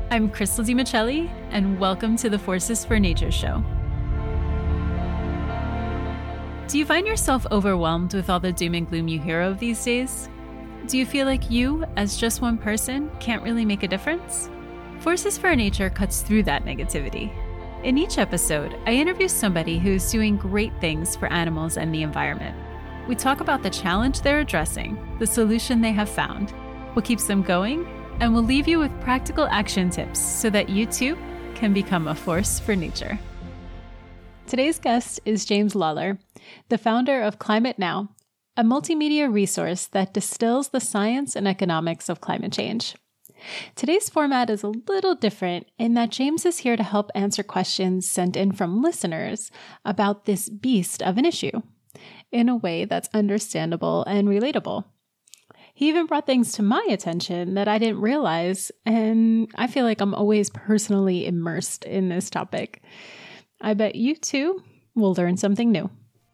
I'm Crystal DiMichelli, and welcome to the Forces for Nature show. Do you find yourself overwhelmed with all the doom and gloom you hear of these days? Do you feel like you, as just one person, can't really make a difference? Forces for Nature cuts through that negativity. In each episode, I interview somebody who's doing great things for animals and the environment. We talk about the challenge they're addressing, the solution they have found, what keeps them going, and we'll leave you with practical action tips so that you too can become a force for nature. Today's guest is James Lawler, the founder of Climate Now, a multimedia resource that distills the science and economics of climate change. Today's format is a little different in that James is here to help answer questions sent in from listeners about this beast of an issue in a way that's understandable and relatable. He even brought things to my attention that I didn't realize, and I feel like I'm always personally immersed in this topic. I bet you too will learn something new.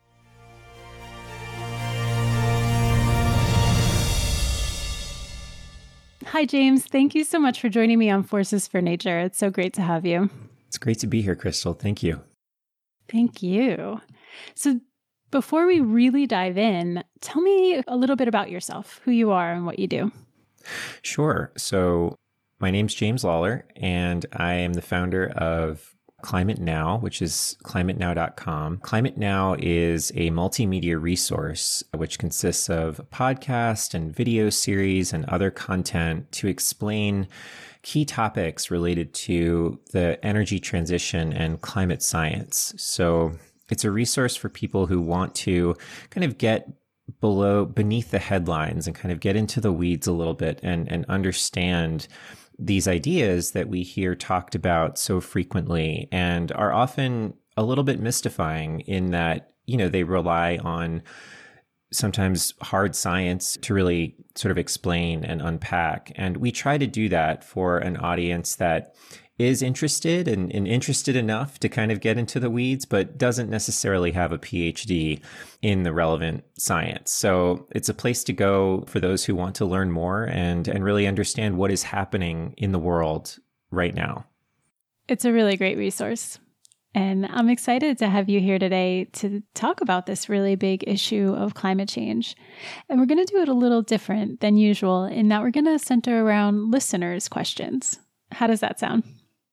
Hi, James. Thank you so much for joining me on Forces for Nature. It's so great to have you. It's great to be here, Crystal. Thank you. Thank you. So before we really dive in, tell me a little bit about yourself, who you are and what you do. Sure. So my name's James Lawler, and I am the founder of Climate Now, which is climatenow.com. Climate Now is a multimedia resource which consists of a podcast and video series and other content to explain key topics related to the energy transition and climate science. So it's a resource for people who want to kind of get beneath the headlines and kind of get into the weeds a little bit and understand these ideas that we hear talked about so frequently and are often a little bit mystifying in that, they rely on sometimes hard science to really sort of explain and unpack. And we try to do that for an audience that is interested and interested enough to kind of get into the weeds, but doesn't necessarily have a PhD in the relevant science. So it's a place to go for those who want to learn more and really understand what is happening in the world right now. It's a really great resource. And I'm excited to have you here today to talk about this really big issue of climate change. And we're going to do it a little different than usual in that we're going to center around listeners' questions. How does that sound?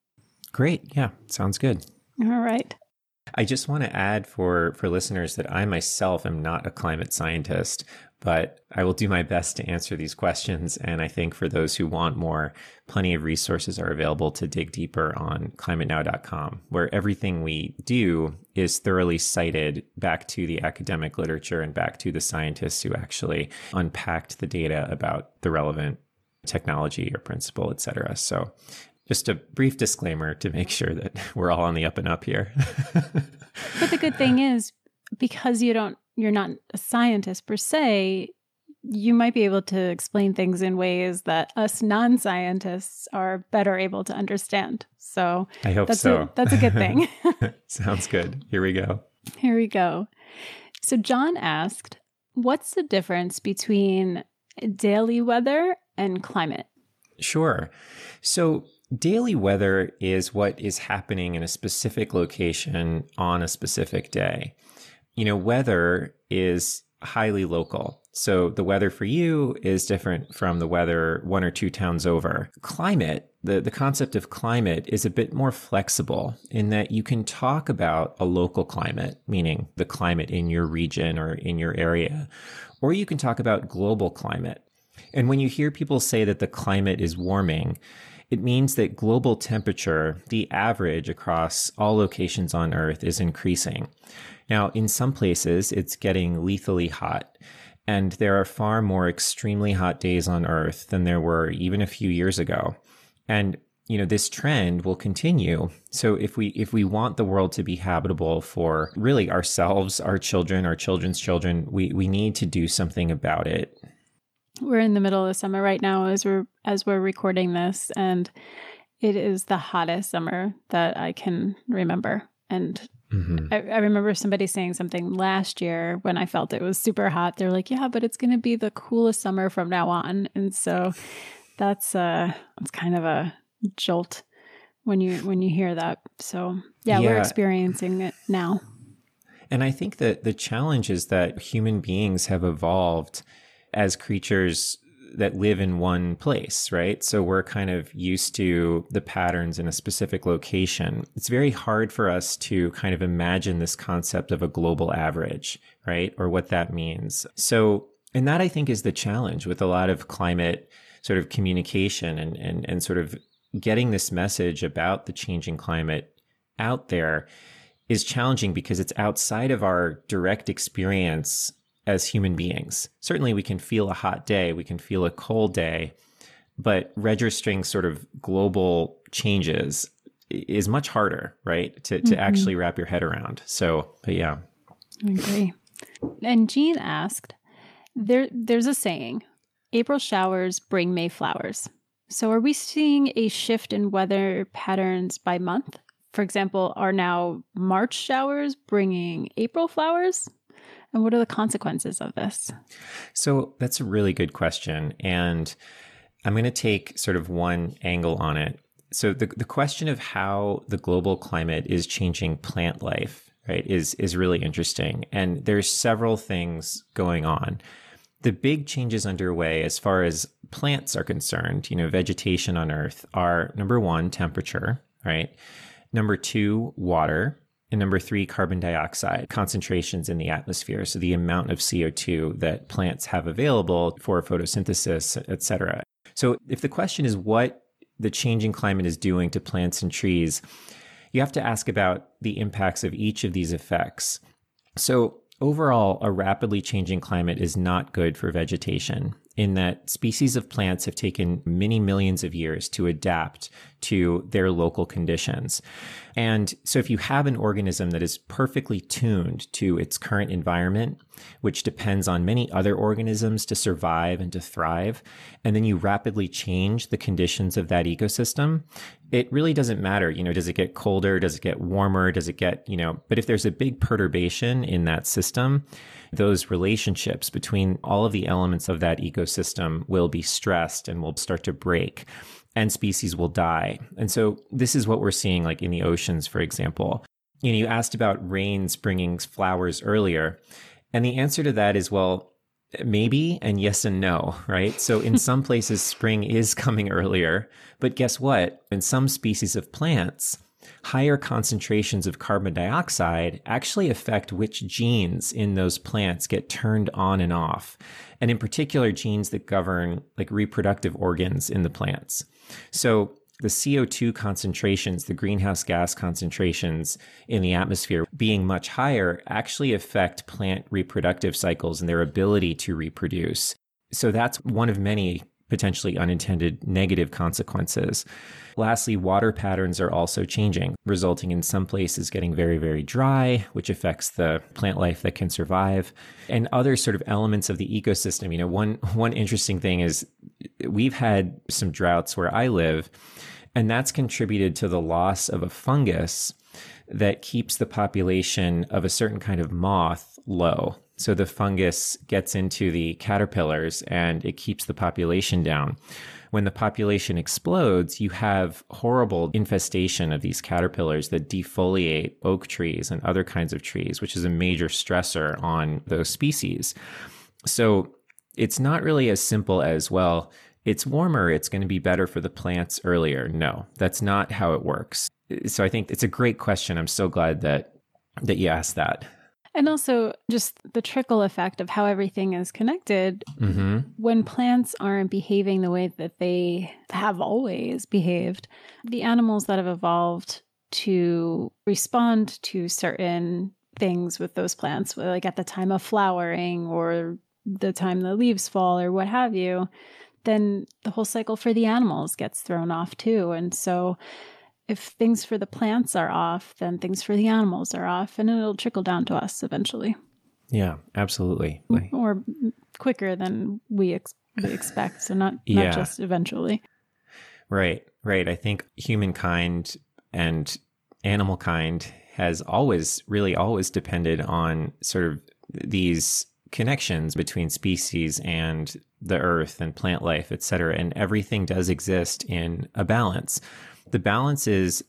Great. Yeah, sounds good. All right. I just want to add for listeners that I myself am not a climate scientist, but I will do my best to answer these questions. And I think for those who want more, plenty of resources are available to dig deeper on climatenow.com, where everything we do is thoroughly cited back to the academic literature and back to the scientists who actually unpacked the data about the relevant technology or principle, et cetera. So just a brief disclaimer to make sure that we're all on the up and up here. But the good thing is, because you're not a scientist per se, you might be able to explain things in ways that us non-scientists are better able to understand. So I hope so. That's a good thing. Sounds good. Here we go. Here we go. So John asked, what's the difference between daily weather and climate? Sure. So daily weather is what is happening in a specific location on a specific day. Weather is highly local. So the weather for you is different from the weather one or two towns over. Climate, the concept of climate is a bit more flexible in that you can talk about a local climate, meaning the climate in your region or in your area, or you can talk about global climate. And when you hear people say that the climate is warming, it means that global temperature, the average across all locations on Earth, is increasing. Now, in some places, it's getting lethally hot, and there are far more extremely hot days on Earth than there were even a few years ago. And this trend will continue. So if we want the world to be habitable for really ourselves, our children, our children's children, we need to do something about it. We're in the middle of summer right now as we're recording this, and it is the hottest summer that I can remember. And I remember somebody saying something last year when I felt it was super hot. They're like, yeah, but it's going to be the coolest summer from now on. And so that's kind of a jolt when you hear that. So yeah, we're experiencing it now. And I think that the challenge is that human beings have evolved as creatures that live in one place, right? So we're kind of used to the patterns in a specific location. It's very hard for us to kind of imagine this concept of a global average, right? Or what that means. So, and that I think is the challenge with a lot of climate sort of communication and sort of getting this message about the changing climate out there is challenging because it's outside of our direct experience as human beings. Certainly we can feel a hot day, we can feel a cold day, but registering sort of global changes is much harder, right? To actually wrap your head around. So, but yeah. I agree. And Jean asked, there's a saying, April showers bring May flowers. So are we seeing a shift in weather patterns by month? For example, are now March showers bringing April flowers? And what are the consequences of this? So that's a really good question. And I'm going to take sort of one angle on it. So the question of how the global climate is changing plant life, right, is really interesting. And there's several things going on. The big changes underway as far as plants are concerned, vegetation on Earth are, number one, temperature, right? Number two, water. And number three, carbon dioxide concentrations in the atmosphere. So the amount of CO2 that plants have available for photosynthesis, et cetera. So if the question is what the changing climate is doing to plants and trees, you have to ask about the impacts of each of these effects. So overall, a rapidly changing climate is not good for vegetation, in that species of plants have taken many millions of years to adapt to their local conditions. And so if you have an organism that is perfectly tuned to its current environment, which depends on many other organisms to survive and to thrive, and then you rapidly change the conditions of that ecosystem, it really doesn't matter. Does it get colder? Does it get warmer? Does it get, but if there's a big perturbation in that system, those relationships between all of the elements of that ecosystem will be stressed and will start to break, and species will die. And so this is what we're seeing, like in the oceans, for example. You asked about rains bringing flowers earlier. And the answer to that is, well, maybe, and yes and no, right? So in some places, spring is coming earlier. But guess what? In some species of plants, higher concentrations of carbon dioxide actually affect which genes in those plants get turned on and off. And in particular, genes that govern like reproductive organs in the plants. So the CO2 concentrations, the greenhouse gas concentrations in the atmosphere being much higher actually affect plant reproductive cycles and their ability to reproduce. So that's one of many potentially unintended negative consequences. Lastly, water patterns are also changing, resulting in some places getting very, very dry, which affects the plant life that can survive, and other sort of elements of the ecosystem. One interesting thing is we've had some droughts where I live, and that's contributed to the loss of a fungus that keeps the population of a certain kind of moth low. So the fungus gets into the caterpillars and it keeps the population down. When the population explodes, you have horrible infestation of these caterpillars that defoliate oak trees and other kinds of trees, which is a major stressor on those species. So it's not really as simple as, well, it's warmer, it's going to be better for the plants earlier. No, that's not how it works. So I think it's a great question. I'm so glad that you asked that. And also just the trickle effect of how everything is connected. Mm-hmm. When plants aren't behaving the way that they have always behaved, the animals that have evolved to respond to certain things with those plants, like at the time of flowering or the time the leaves fall or what have you, then the whole cycle for the animals gets thrown off too. And so if things for the plants are off, then things for the animals are off, and it'll trickle down to us eventually. Yeah, absolutely. Or quicker than we expect. So not just eventually. Right. I think humankind and animal kind has always depended on sort of these connections between species and the earth and plant life, et cetera. And everything does exist in a balance. The balance is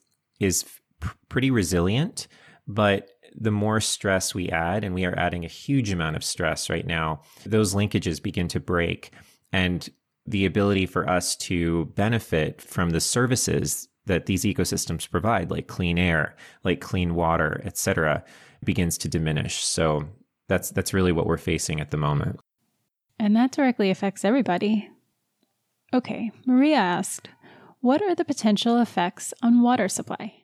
pretty resilient, but the more stress we add, and we are adding a huge amount of stress right now, those linkages begin to break. And the ability for us to benefit from the services that these ecosystems provide, like clean air, like clean water, et cetera, begins to diminish. So that's really what we're facing at the moment. And that directly affects everybody. Okay, Maria asked, what are the potential effects on water supply?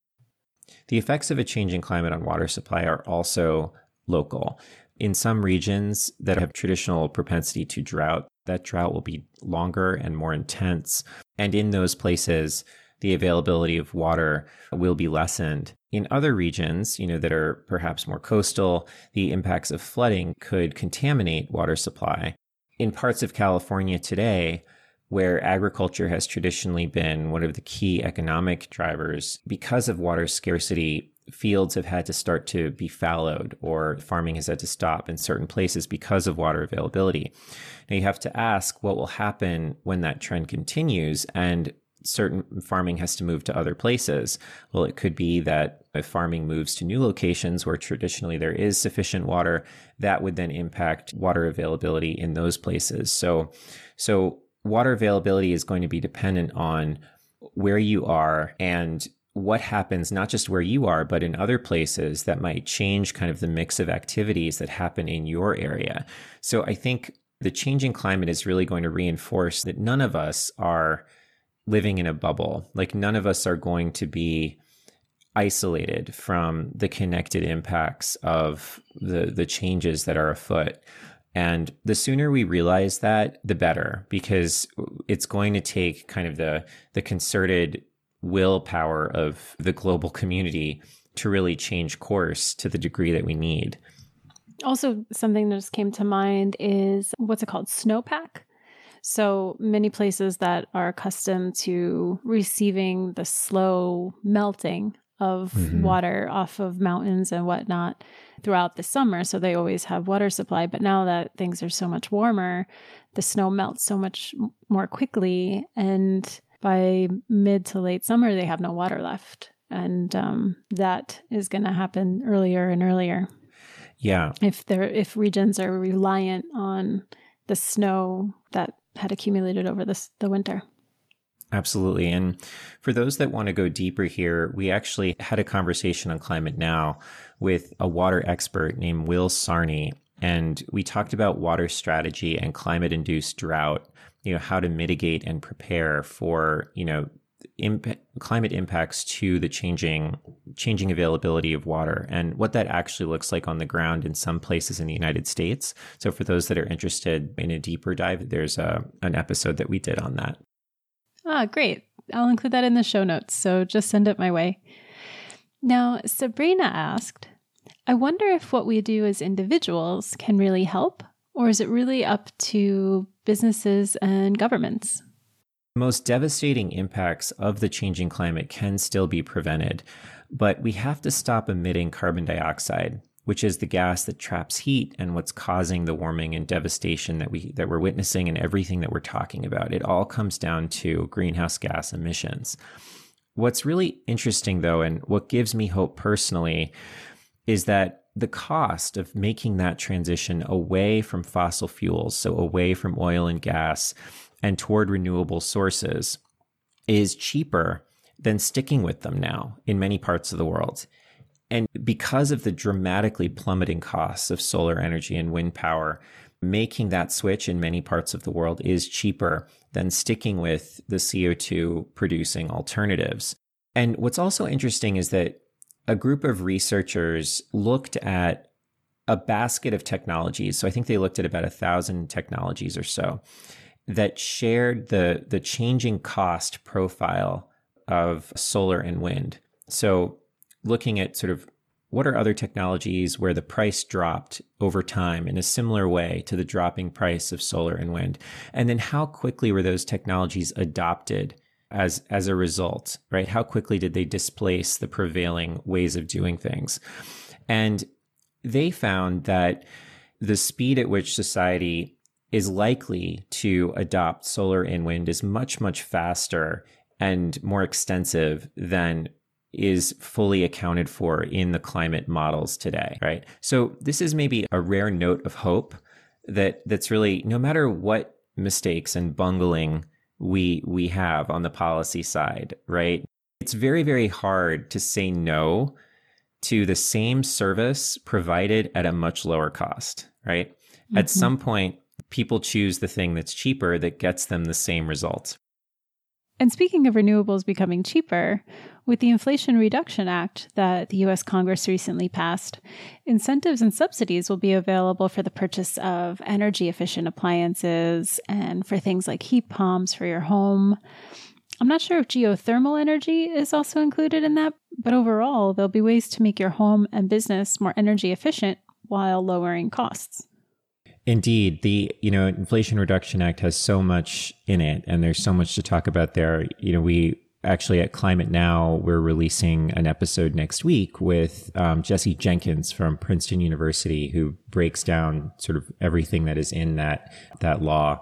The effects of a changing climate on water supply are also local. In some regions that have traditional propensity to drought, that drought will be longer and more intense. And in those places, the availability of water will be lessened. In other regions, that are perhaps more coastal, the impacts of flooding could contaminate water supply. In parts of California today, where agriculture has traditionally been one of the key economic drivers, because of water scarcity, fields have had to start to be fallowed, or farming has had to stop in certain places because of water availability. Now you have to ask what will happen when that trend continues and certain farming has to move to other places. Well, it could be that if farming moves to new locations where traditionally there is sufficient water, that would then impact water availability in those places. So water availability is going to be dependent on where you are and what happens, not just where you are, but in other places that might change kind of the mix of activities that happen in your area. So I think the changing climate is really going to reinforce that none of us are living in a bubble. Like none of us are going to be isolated from the connected impacts of the changes that are afoot. And the sooner we realize that, the better, because it's going to take kind of the concerted willpower of the global community to really change course to the degree that we need. Also, something that just came to mind is, what's it called? Snowpack. So many places that are accustomed to receiving the slow melting of water off of mountains and whatnot throughout the summer. So they always have water supply. But now that things are so much warmer, the snow melts so much more quickly. And by mid to late summer, they have no water left. And that is going to happen earlier and earlier. Yeah. If regions are reliant on the snow that had accumulated over the winter. Absolutely. And for those that want to go deeper here, we actually had a conversation on Climate Now with a water expert named Will Sarney. And we talked about water strategy and climate-induced drought, how to mitigate and prepare for, climate impacts to the changing availability of water and what that actually looks like on the ground in some places in the United States. So for those that are interested in a deeper dive, there's an episode that we did on that. Ah, great. I'll include that in the show notes, so just send it my way. Now, Sabrina asked, I wonder if what we do as individuals can really help, or is it really up to businesses and governments? The most devastating impacts of the changing climate can still be prevented, but we have to stop emitting carbon dioxide, which is the gas that traps heat and what's causing the warming and devastation that we're witnessing and everything that we're talking about. It all comes down to greenhouse gas emissions. What's really interesting, though, and what gives me hope personally, is that the cost of making that transition away from fossil fuels, so away from oil and gas, and toward renewable sources, is cheaper than sticking with them now in many parts of the world. And because of the dramatically plummeting costs of solar energy and wind power, making that switch in many parts of the world is cheaper than sticking with the CO2 producing alternatives. And what's also interesting is that a group of researchers looked at a basket of technologies. So I think they looked at about 1,000 technologies or so that shared the changing cost profile of solar and wind. So looking at sort of what are other technologies where the price dropped over time in a similar way to the dropping price of solar and wind, and then how quickly were those technologies adopted as a result, right? How quickly did they displace the prevailing ways of doing things? And they found that the speed at which society is likely to adopt solar and wind is much, much faster and more extensive than is fully accounted for in the climate models today, right? So this is maybe a rare note of hope that's really, no matter what mistakes and bungling we have on the policy side, right? It's very, very hard to say no to the same service provided at a much lower cost, right? Mm-hmm. At some point, people choose the thing that's cheaper that gets them the same results. And speaking of renewables becoming cheaper, with the Inflation Reduction Act that the U.S. Congress recently passed, incentives and subsidies will be available for the purchase of energy-efficient appliances and for things like heat pumps for your home. I'm not sure if geothermal energy is also included in that, but overall, there'll be ways to make your home and business more energy efficient while lowering costs. Indeed, the Inflation Reduction Act has so much in it, and there's so much to talk about there. We actually at Climate Now, we're releasing an episode next week with Jesse Jenkins from Princeton University, who breaks down sort of everything that is in that law.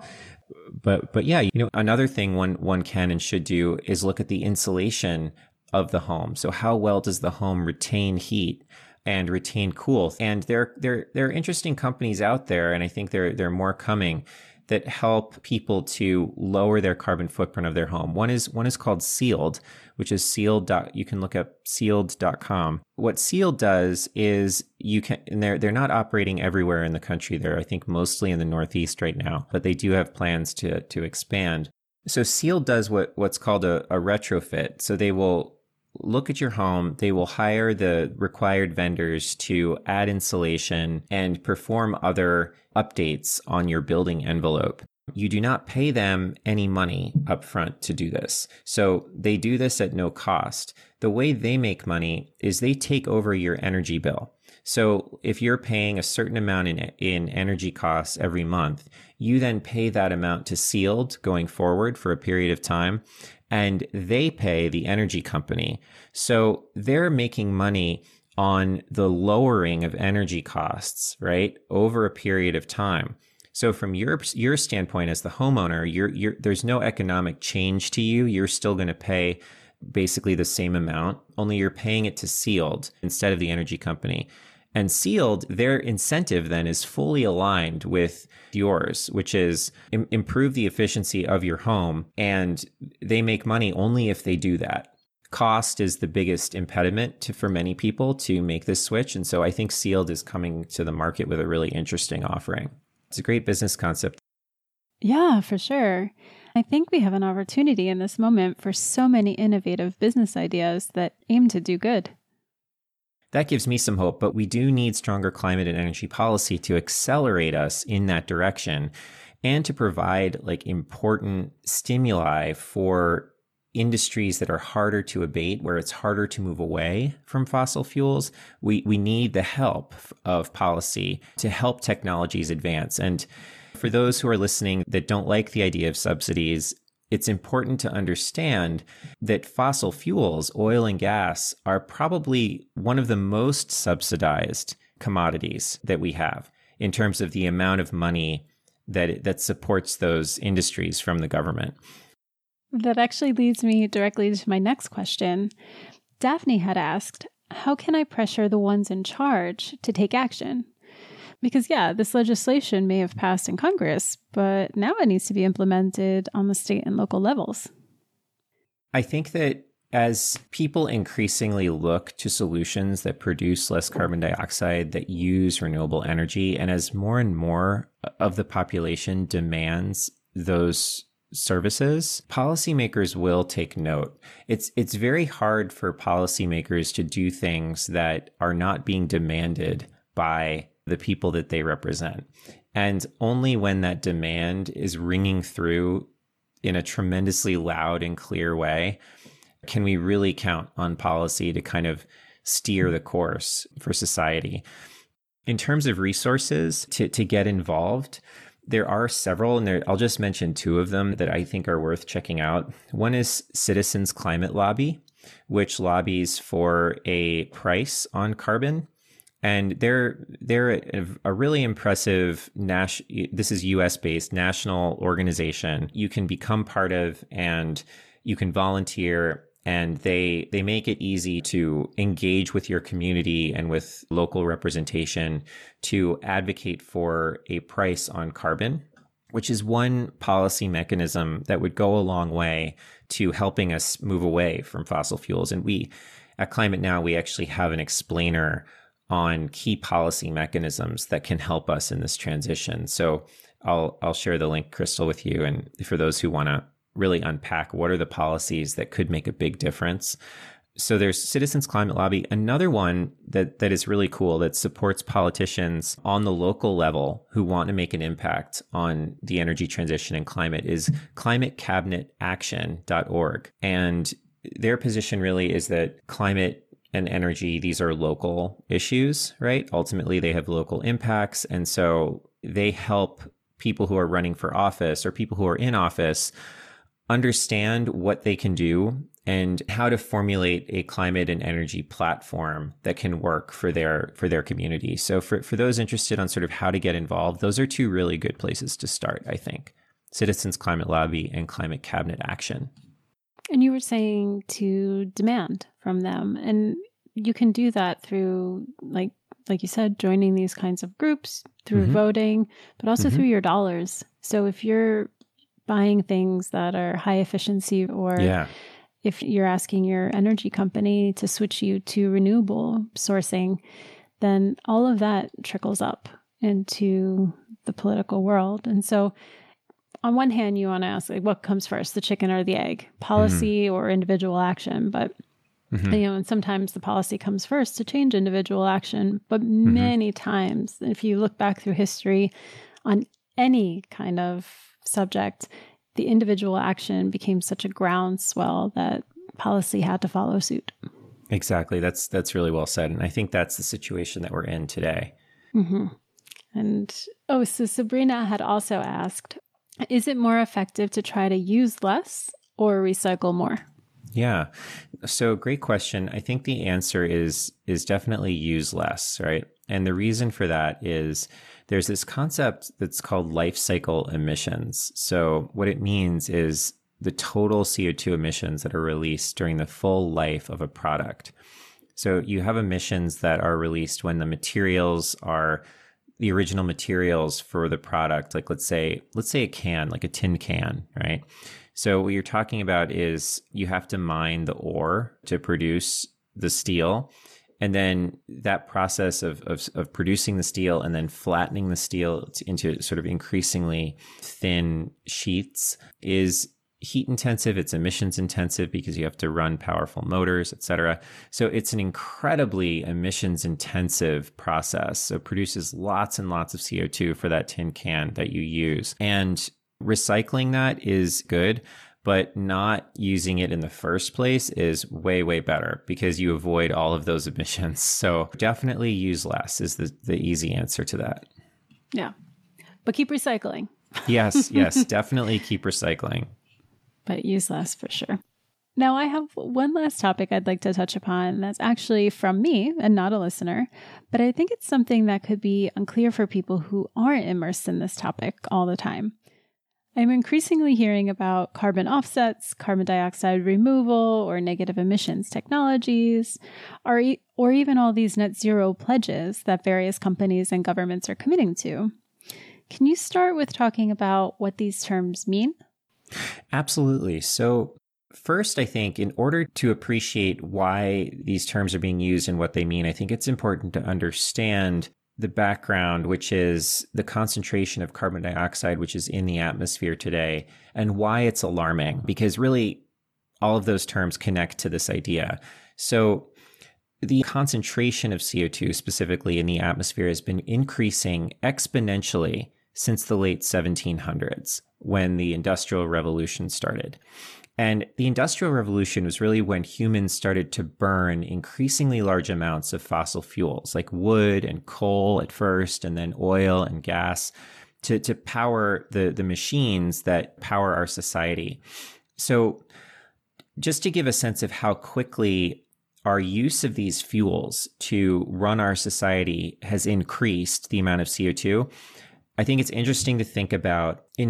But yeah, another thing one can and should do is look at the insulation of the home. So how well does the home retain heat and retain cool? And there are interesting companies out there, and I think there are more coming, that help people to lower their carbon footprint of their home. One is called Sealed, which is sealed. You can look up sealed.com. What Sealed does is and they're not operating everywhere in the country. They're, I think, mostly in the Northeast right now, but they do have plans to expand. So Sealed does what's called a retrofit. So they will look at your home. They will hire the required vendors to add insulation and perform other updates on your building envelope. You do not pay them any money up front to do this. So they do this at no cost. The way they make money is they take over your energy bill. So if you're paying a certain amount in energy costs every month, you then pay that amount to Sealed going forward for a period of time, and they pay the energy company. So they're making money on the lowering of energy costs, right, over a period of time. So from your standpoint as the homeowner, there's no economic change to you. You're still going to pay basically the same amount, only you're paying it to Sealed instead of the energy company. And Sealed, their incentive then is fully aligned with yours, which is improve the efficiency of your home. And they make money only if they do that. Cost is the biggest impediment for many people to make this switch. And so I think Sealed is coming to the market with a really interesting offering. It's a great business concept. Yeah, for sure. I think we have an opportunity in this moment for so many innovative business ideas that aim to do good. That gives me some hope, but we do need stronger climate and energy policy to accelerate us in that direction and to provide important stimuli for industries that are harder to abate, where it's harder to move away from fossil fuels. We need the help of policy to help technologies advance. And for those who are listening that don't like the idea of subsidies, it's important to understand that fossil fuels, oil and gas, are probably one of the most subsidized commodities that we have in terms of the amount of money that supports those industries from the government. That actually leads me directly to my next question. Daphne had asked, how can I pressure the ones in charge to take action? Because, this legislation may have passed in Congress, but now it needs to be implemented on the state and local levels. I think that as people increasingly look to solutions that produce less carbon dioxide, that use renewable energy, and as more and more of the population demands those services, policymakers will take note. It's very hard for policymakers to do things that are not being demanded by the people that they represent. And only when that demand is ringing through in a tremendously loud and clear way can we really count on policy to kind of steer the course for society. In terms of resources to get involved, there are several, and I'll just mention two of them that I think are worth checking out. One is Citizens Climate Lobby, which lobbies for a price on carbon. And they're a really impressive this is US based national organization you can become part of, and you can volunteer, and they make it easy to engage with your community and with local representation to advocate for a price on carbon, which is one policy mechanism that would go a long way to helping us move away from fossil fuels. And we at Climate Now, we actually have an explainer on key policy mechanisms that can help us in this transition. So I'll share the link, Crystal, with you. And for those who want to really unpack what are the policies that could make a big difference. So there's Citizens Climate Lobby. Another one that is really cool that supports politicians on the local level who want to make an impact on the energy transition and climate is climatecabinetaction.org. And their position really is that climate and energy, these are local issues, right? Ultimately, they have local impacts. And so they help people who are running for office or people who are in office understand what they can do and how to formulate a climate and energy platform that can work for their community. So for those interested on sort of how to get involved, those are two really good places to start, I think. Citizens Climate Lobby and Climate Cabinet Action. And you were saying to demand from them, and you can do that through, like you said, joining these kinds of groups, through voting, but also through your dollars. So if you're buying things that are high efficiency, or if you're asking your energy company to switch you to renewable sourcing, then all of that trickles up into the political world. And so on one hand, you want to ask, like, what comes first, the chicken or the egg, policy or individual action? But, and sometimes the policy comes first to change individual action. But many times, if you look back through history on any kind of subject, the individual action became such a groundswell that policy had to follow suit. Exactly. That's really well said. And I think that's the situation that we're in today. And, so Sabrina had also asked, is it more effective to try to use less or recycle more? Yeah. So great question. I think the answer is definitely use less, right? And the reason for that is there's this concept that's called life cycle emissions. So what it means is the total CO2 emissions that are released during the full life of a product. So you have emissions that are released when the materials are the original materials for the product. Like let's say a can, like a tin can, right? So what you're talking about is you have to mine the ore to produce the steel. And then that process of producing the steel and then flattening the steel into sort of increasingly thin sheets is heat intensive. It's emissions intensive because you have to run powerful motors, et cetera. So it's an incredibly emissions intensive process. So it produces lots and lots of CO2 for that tin can that you use. And recycling that is good, but not using it in the first place is way, way better because you avoid all of those emissions. So definitely use less is the easy answer to that. Yeah. But keep recycling. Yes, definitely keep recycling. But use less for sure. Now, I have one last topic I'd like to touch upon that's actually from me and not a listener, but I think it's something that could be unclear for people who aren't immersed in this topic all the time. I'm increasingly hearing about carbon offsets, carbon dioxide removal, or negative emissions technologies, or even all these net zero pledges that various companies and governments are committing to. Can you start with talking about what these terms mean? Absolutely. So first, I think in order to appreciate why these terms are being used and what they mean, I think it's important to understand the background, which is the concentration of carbon dioxide, which is in the atmosphere today, and why it's alarming, because really all of those terms connect to this idea. So the concentration of CO2 specifically in the atmosphere has been increasing exponentially since the late 1700s when the Industrial Revolution started. And the Industrial Revolution was really when humans started to burn increasingly large amounts of fossil fuels, like wood and coal at first, and then oil and gas to power the machines that power our society. So just to give a sense of how quickly our use of these fuels to run our society has increased the amount of CO2. I think it's interesting to think about in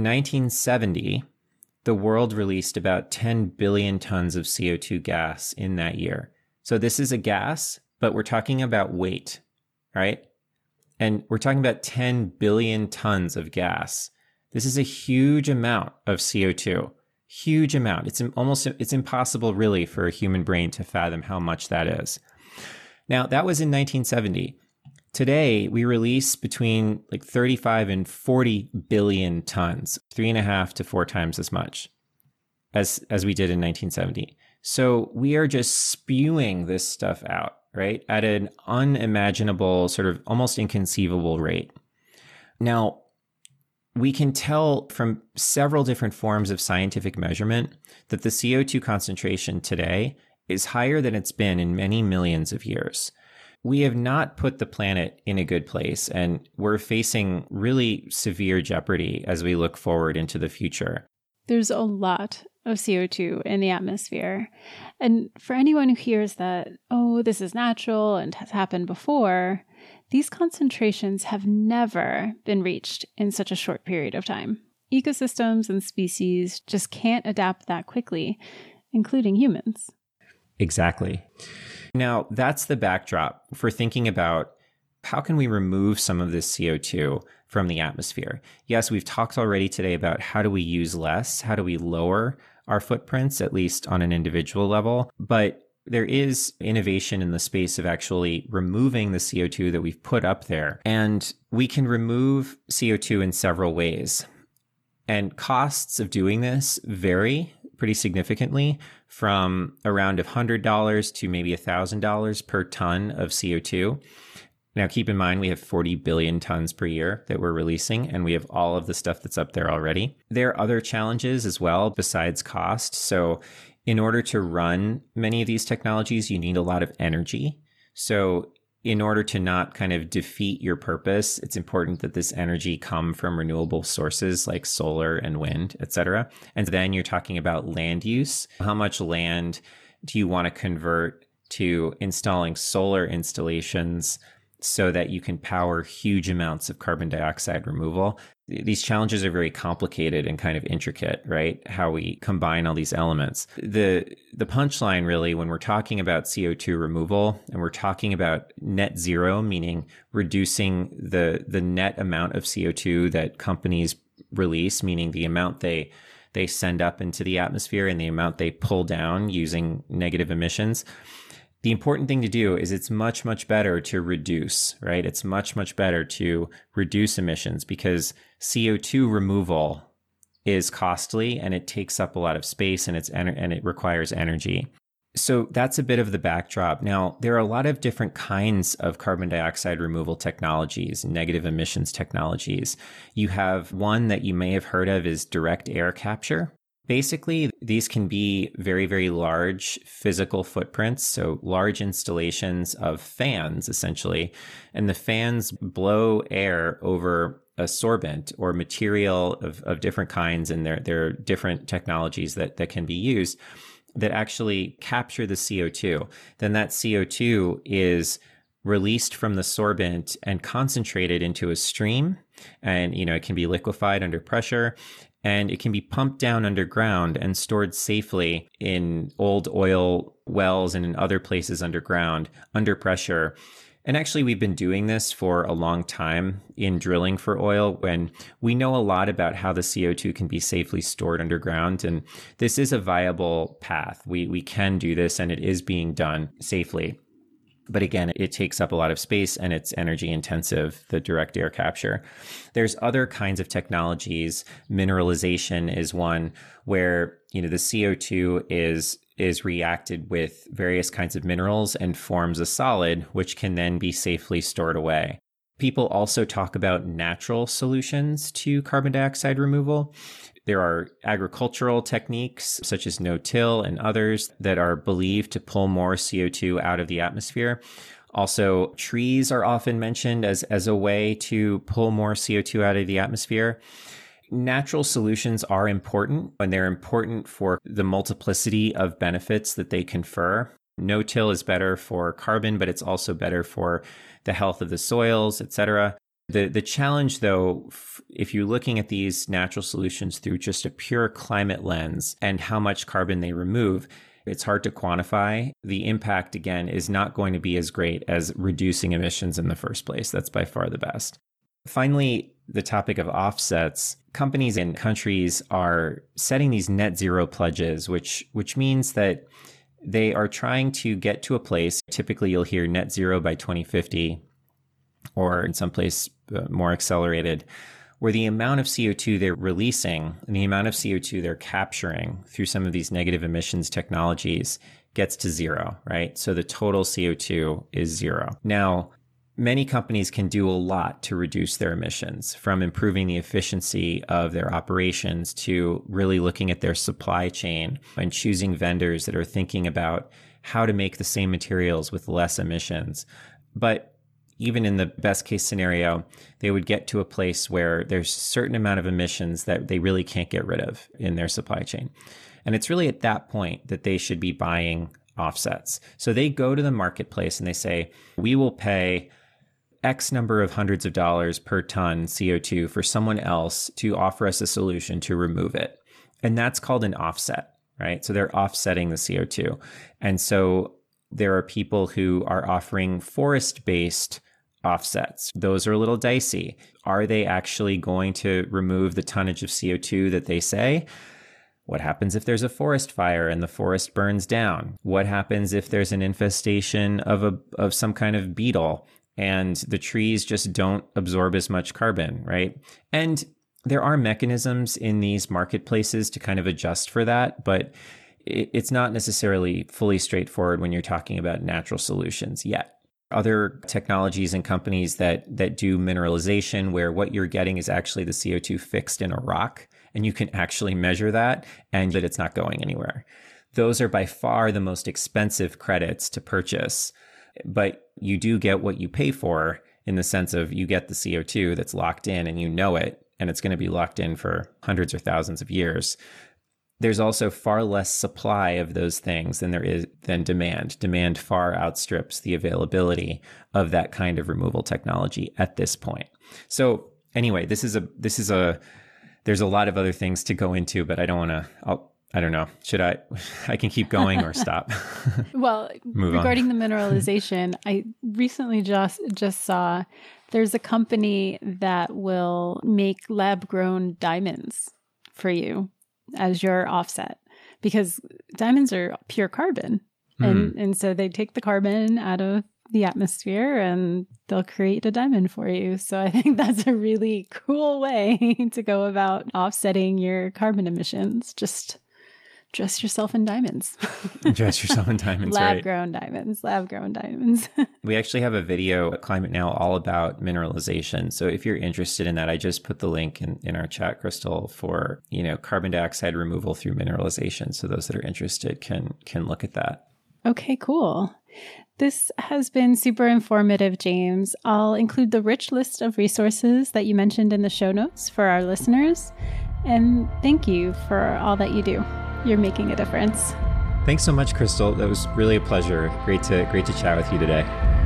1970, the world released about 10 billion tons of CO2 gas in that year. So this is a gas, but we're talking about weight, right? And we're talking about 10 billion tons of gas. This is a huge amount of CO2, huge amount. It's impossible really for a human brain to fathom how much that is. Now, that was in 1970. Today, we release between like 35 and 40 billion tons, 3.5 to 4 times as much as we did in 1970. So we are just spewing this stuff out, right, at an unimaginable, sort of almost inconceivable rate. Now, we can tell from several different forms of scientific measurement that the CO2 concentration today is higher than it's been in many millions of years. We have not put the planet in a good place, and we're facing really severe jeopardy as we look forward into the future. There's a lot of CO2 in the atmosphere. And for anyone who hears that, oh, this is natural and has happened before, these concentrations have never been reached in such a short period of time. Ecosystems and species just can't adapt that quickly, including humans. Exactly. Now, that's the backdrop for thinking about how can we remove some of this CO2 from the atmosphere. Yes, we've talked already today about how do we use less, how do we lower our footprints, at least on an individual level. But there is innovation in the space of actually removing the CO2 that we've put up there. And we can remove CO2 in several ways. And costs of doing this vary pretty significantly from around $100 to maybe $1,000 per ton of CO2. Now, keep in mind, we have 40 billion tons per year that we're releasing, and we have all of the stuff that's up there already. There are other challenges as well besides cost. So in order to run many of these technologies, you need a lot of energy. So in order to not kind of defeat your purpose, it's important that this energy come from renewable sources like solar and wind, et cetera. And then you're talking about land use. How much land do you want to convert to installing solar installations so that you can power huge amounts of carbon dioxide removal? These challenges are very complicated and kind of intricate, right? How we combine all these elements. The punchline really, when we're talking about CO2 removal and we're talking about net zero, meaning reducing the net amount of CO2 that companies release, meaning the amount they send up into the atmosphere and the amount they pull down using negative emissions. The important thing to do is it's much, much better to reduce, right? It's much, much better to reduce emissions because CO2 removal is costly and it takes up a lot of space and it requires energy. So that's a bit of the backdrop. Now, there are a lot of different kinds of carbon dioxide removal technologies, negative emissions technologies. You have one that you may have heard of is direct air capture. Basically, these can be very, very large physical footprints, so large installations of fans, essentially. And the fans blow air over a sorbent or material of different kinds, and there are different technologies that can be used that actually capture the CO2. Then that CO2 is released from the sorbent and concentrated into a stream. And, it can be liquefied under pressure. And it can be pumped down underground and stored safely in old oil wells and in other places underground under pressure. And actually, we've been doing this for a long time in drilling for oil when we know a lot about how the CO2 can be safely stored underground. And this is a viable path. We can do this and it is being done safely. But again, it takes up a lot of space and it's energy intensive, the direct air capture. There's other kinds of technologies. Mineralization is one where, the CO2 is reacted with various kinds of minerals and forms a solid, which can then be safely stored away. People also talk about natural solutions to carbon dioxide removal. There are agricultural techniques such as no-till and others that are believed to pull more CO2 out of the atmosphere. Also, trees are often mentioned as a way to pull more CO2 out of the atmosphere. Natural solutions are important, and they're important for the multiplicity of benefits that they confer. No-till is better for carbon, but it's also better for the health of the soils, et cetera. The challenge, though, if you're looking at these natural solutions through just a pure climate lens and how much carbon they remove, it's hard to quantify. The impact, again, is not going to be as great as reducing emissions in the first place. That's by far the best. Finally, the topic of offsets. Companies and countries are setting these net zero pledges, which means that they are trying to get to a place. Typically, you'll hear net zero by 2050, or in some place more accelerated, where the amount of CO2 they're releasing and the amount of CO2 they're capturing through some of these negative emissions technologies gets to zero, right? So the total CO2 is zero. Now, many companies can do a lot to reduce their emissions, from improving the efficiency of their operations to really looking at their supply chain and choosing vendors that are thinking about how to make the same materials with less emissions. But even in the best case scenario, they would get to a place where there's a certain amount of emissions that they really can't get rid of in their supply chain. And it's really at that point that they should be buying offsets. So they go to the marketplace and they say, we will pay X number of hundreds of dollars per ton CO2 for someone else to offer us a solution to remove it. And that's called an offset, right? So they're offsetting the CO2. And so there are people who are offering forest-based offsets. Those are a little dicey. Are they actually going to remove the tonnage of CO2 that they say? What happens if there's a forest fire and the forest burns down? What happens if there's an infestation of some kind of beetle and the trees just don't absorb as much carbon, right? And there are mechanisms in these marketplaces to kind of adjust for that, but it's not necessarily fully straightforward when you're talking about natural solutions yet. Other technologies and companies that do mineralization, where what you're getting is actually the CO2 fixed in a rock, and you can actually measure that and that it's not going anywhere. Those are by far the most expensive credits to purchase, but you do get what you pay for, in the sense of you get the CO2 that's locked in and you know it, and it's going to be locked in for hundreds or thousands of years. There's also far less supply of those things than demand. Demand far outstrips the availability of that kind of removal technology at this point. So anyway, there's a lot of other things to go into, but I don't want to, I don't know. Should I can keep going or stop? Well, regarding the mineralization, I recently just saw there's a company that will make lab-grown diamonds for you as your offset, because diamonds are pure carbon. And so they take the carbon out of the atmosphere and they'll create a diamond for you. So I think that's a really cool way to go about offsetting your carbon emissions. Just dress yourself in diamonds. Dress yourself in diamonds, Lab-grown diamonds, lab-grown diamonds. We actually have a video at Climate Now all about mineralization. So if you're interested in that, I just put the link in our chat, Crystal, for, carbon dioxide removal through mineralization. So those that are interested can look at that. Okay, cool. This has been super informative, James. I'll include the rich list of resources that you mentioned in the show notes for our listeners. And thank you for all that you do. You're making a difference. Thanks so much, Crystal. That was really a pleasure. Great to chat with you today.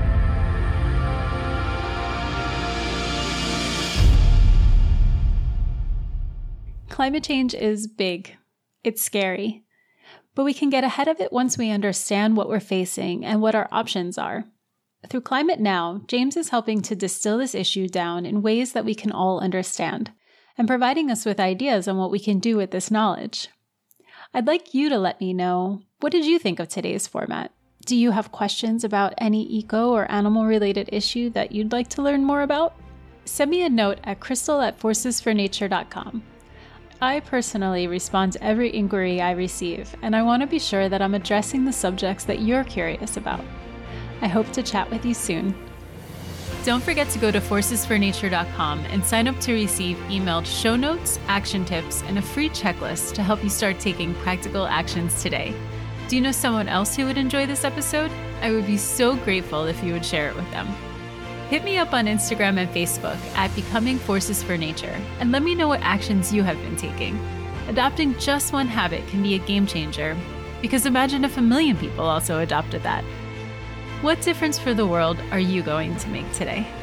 Climate change is big. It's scary. But we can get ahead of it once we understand what we're facing and what our options are. Through Climate Now, James is helping to distill this issue down in ways that we can all understand, and providing us with ideas on what we can do with this knowledge. I'd like you to let me know, what did you think of today's format? Do you have questions about any eco or animal-related issue that you'd like to learn more about? Send me a note at crystal@forcesfornature.com. I personally respond to every inquiry I receive, and I want to be sure that I'm addressing the subjects that you're curious about. I hope to chat with you soon. Don't forget to go to forcesfornature.com and sign up to receive emailed show notes, action tips, and a free checklist to help you start taking practical actions today. Do you know someone else who would enjoy this episode? I would be so grateful if you would share it with them. Hit me up on Instagram and Facebook at Becoming Forces for Nature and let me know what actions you have been taking. Adopting just one habit can be a game changer. Because imagine if 1 million people also adopted that. What difference for the world are you going to make today?